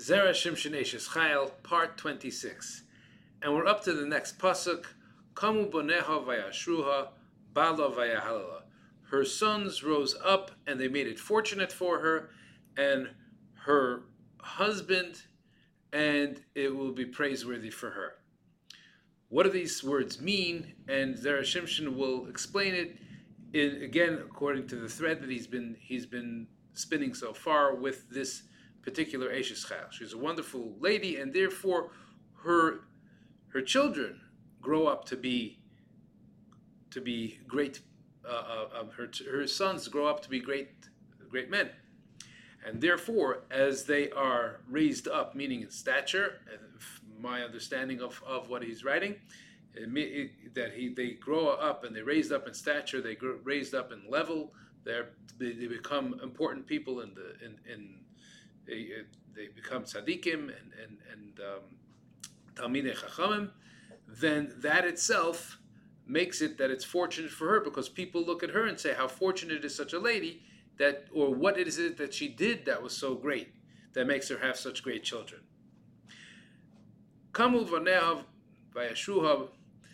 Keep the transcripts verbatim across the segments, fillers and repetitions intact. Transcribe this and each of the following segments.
Zera Shimshon Eshes Chayil, part twenty-six. And we're up to the next pasuk. Kamu boneha vayashruha, bala vayahalala. Her sons rose up and they made it fortunate for her, and her husband, and it will be praiseworthy for her. What do these words mean? And Zera Shimshon will explain it in, again according to the thread that he's been he's been spinning so far with this particular Eshes Chayil. She's a wonderful lady, and therefore her her children grow up to be to be great. Uh, uh, her her sons grow up to be great great men, and therefore, as they are raised up, meaning in stature, my understanding of, of what he's writing, it, it, that he they grow up and they raised up in stature, they grow, raised up in level, they they become important people in the in in They, they become tzaddikim and and and um, talmidei chachamim, then that itself makes it that it's fortunate for her, because people look at her and say, how fortunate is such a lady, that, or what is it that she did that was so great that makes her have such great children. Kamu v'nehav v'yashuha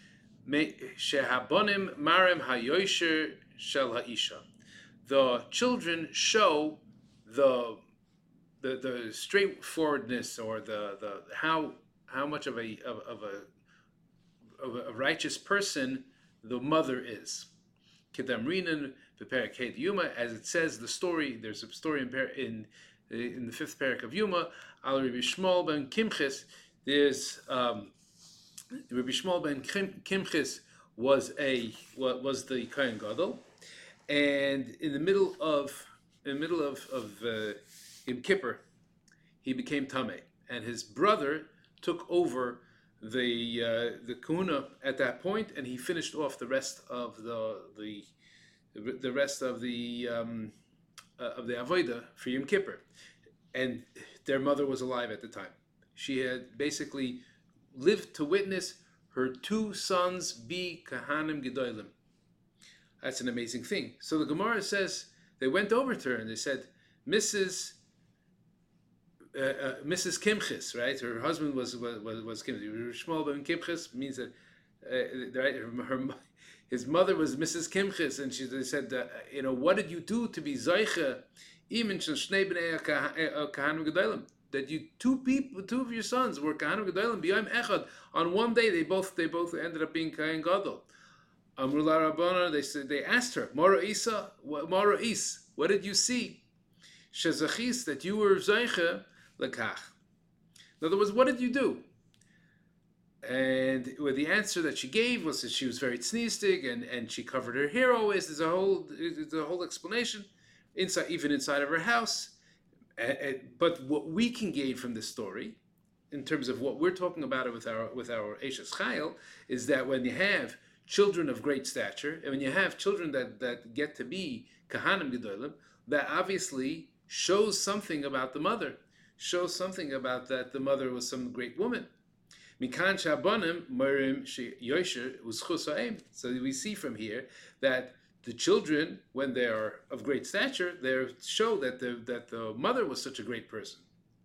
shehabonim marim hayoysher shel ha'isha. The children show the The, the straightforwardness, or the, the how how much of a of, of a of a righteous person the mother is. Kedamrinan v'perak Yuma, as it says the story. There's a story in in, in the fifth parak of Yuma. Al Rabbi Shmuel ben Kimchis. There's um, Rabbi Shmuel ben Kimchis was a was the Kohen Gadol, and in the middle of in the middle of of uh, Yom Kippur, he became Tameh, and his brother took over the uh, the Kuna at that point, and he finished off the rest of the the the rest of the um, uh, of the Avodah for Yom Kippur, and their mother was alive at the time. She had basically lived to witness her two sons be Kahanim Gedolim. That's an amazing thing. So the Gemara says they went over to her and they said, Missus Uh, uh, Missus Kimchis, right? Her husband was was was Kimchis. Shmuel ben Kimchis means that uh, right, her, her, his mother was Missus Kimchis, and she they said, uh, you know, what did you do to be Zaycha, even Shnei bnei Kahanim Gedolim? That you two people, two of your sons were Kahanim Gedolim b'yom echad. On one day, they both they both ended up being Kahan Gadol. Amrula Rabbana, they said they asked her, Mara Isa, Mara Is, what did you see? Shezachis, that you were Zaycha. Lekach. In other words, what did you do? And well, the answer that she gave was that she was very tznistic, and, and she covered her hair always. There's a whole there's a whole explanation inside, even inside of her house. And, and, but what we can gain from this story, in terms of what we're talking about with our with our Eshes Chayil, is that when you have children of great stature, and when you have children that, that get to be Kahanim Gedolim, that obviously shows something about the mother. Shows something about that the mother was some great woman. So we see from here that the children, when they are of great stature, they show that the that the mother was such a great person.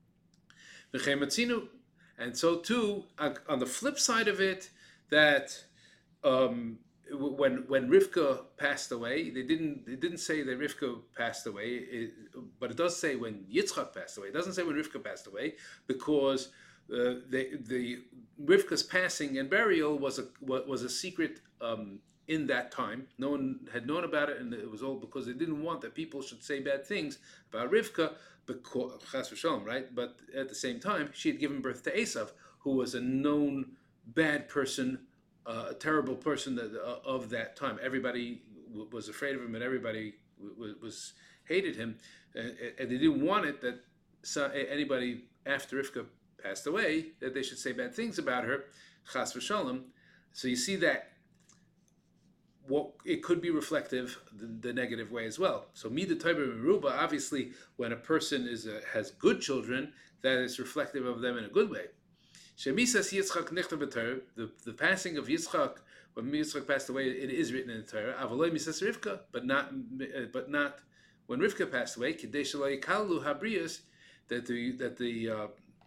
And so too, on the flip side of it, that um, when when Rivka passed away, they didn't they didn't say that Rivka passed away, it, but it does say when Yitzchak passed away. It doesn't say when Rivka passed away, because uh, the the Rivka's passing and burial was a was a secret um, in that time. No one had known about it, and it was all because they didn't want that people should say bad things about Rivka, because Chas v'Shalom, right? But at the same time, she had given birth to Esav, who was a known bad person. Uh, a terrible person that, uh, of that time. Everybody w- was afraid of him, and everybody w- w- was hated him, and, and they didn't want it that so, anybody after Rivka passed away that they should say bad things about her. Chas v'Shalom. So you see that what it could be reflective the, the negative way as well. So mida taiba meruba, obviously, when a person is a, has good children, that is reflective of them in a good way. Shemisas Yitzchak nichta b'Torah, the the passing of Yitzchak, when Yitzchak passed away, it is written in the Torah. Avaloi misas Rivka, but not but not when Rivka passed away. Kidei shelo yikalu habriyas, that the that the uh,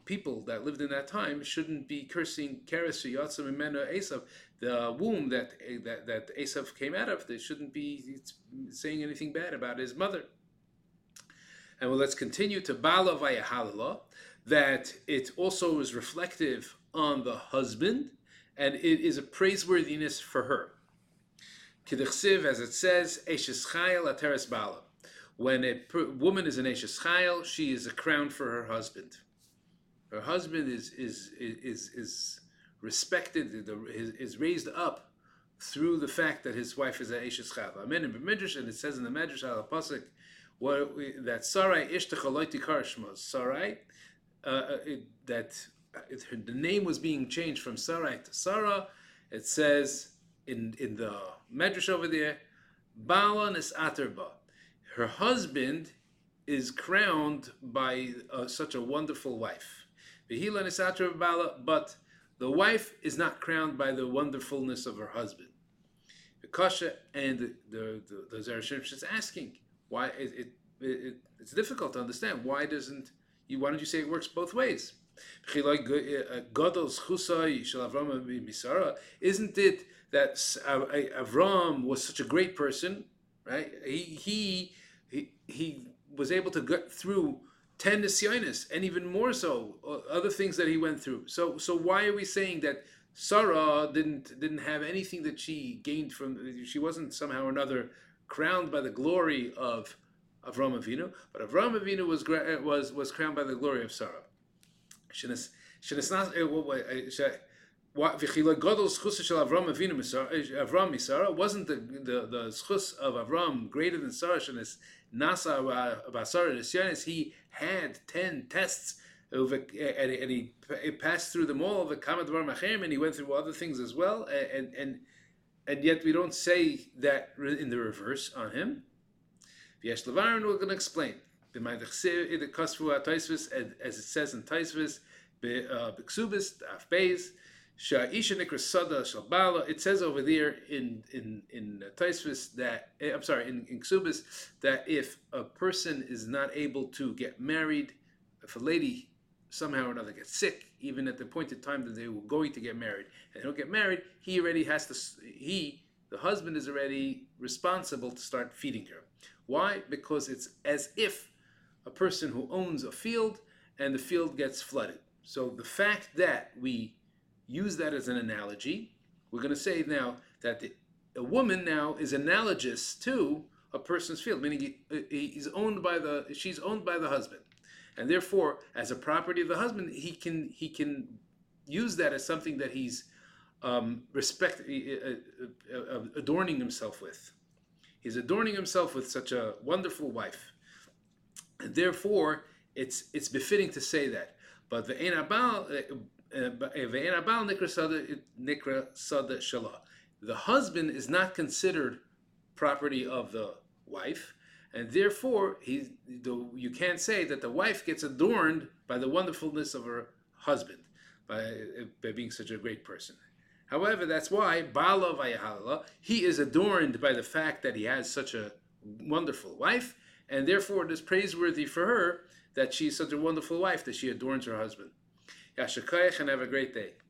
people that lived in that time shouldn't be cursing Keres Yatsa Mimena Esav, the womb that that that Esav came out of. They shouldn't be saying anything bad about his mother. And well, let's continue to Bala Vayahalala, that it also is reflective on the husband, and it is a praiseworthiness for her. K'dichsiv, as it says, Eshes Chayil Ateres Bala. When a woman is an Eshes Chayil, she is a crown for her husband. Her husband is is is is respected, is, is raised up through the fact that his wife is an Eshes Chayil. Amen. In Midrash, and it says in the Midrash al Pasuk that Sarai Ishtach Lo Tikar Shmo. Sarai, uh, it, that it, her, the name was being changed from Sarai to Sarah. It says in in the Midrash over there, Bala Nisaterba. Her husband is crowned by uh, such a wonderful wife. But the wife is not crowned by the wonderfulness of her husband. Kasha and the the, the, the Zereshim is asking why it, it, it it's difficult to understand. Why doesn't you? Why don't you say it works both ways? Isn't it that Avram was such a great person, right? He he. He, he was able to get through ten nisyonis, and even more so, other things that he went through. So, so why are we saying that Sarah didn't didn't have anything that she gained from? She wasn't somehow or another crowned by the glory of Avram Avinu, but Avram Avinu was was was crowned by the glory of Sarah. Avram Misara wasn't the the the schus of Avram greater than Sarah? Nasa Basara. He had ten tests, and he passed through them all. And he went through other things as well. And and and yet we don't say that in the reverse on him. V'yesh levarin, we're going to explain. As it says in Taisvis, B'ksubis, Af Beis. It says over there in in in Taisvis that I'm sorry in, in Ksubis that if a person is not able to get married, if a lady somehow or another gets sick, even at the appointed time that they were going to get married, and they don't get married, he already has to. He the husband is already responsible to start feeding her. Why? Because it's as if a person who owns a field and the field gets flooded. So the fact that we use that as an analogy, we're going to say now that the, a woman now is analogous to a person's field, meaning he, he's owned by the she's owned by the husband, and therefore, as a property of the husband, he can he can use that as something that he's um, respect uh, uh, adorning himself with. He's adorning himself with such a wonderful wife, and therefore, it's it's befitting to say that. But the Ein Abal. The husband is not considered property of the wife, and therefore he, you can't say that the wife gets adorned by the wonderfulness of her husband, by, by being such a great person. However, that's why Bala Vayahalala, he is adorned by the fact that he has such a wonderful wife, and therefore it is praiseworthy for her that she's such a wonderful wife that she adorns her husband. Yashakayach, and have a great day.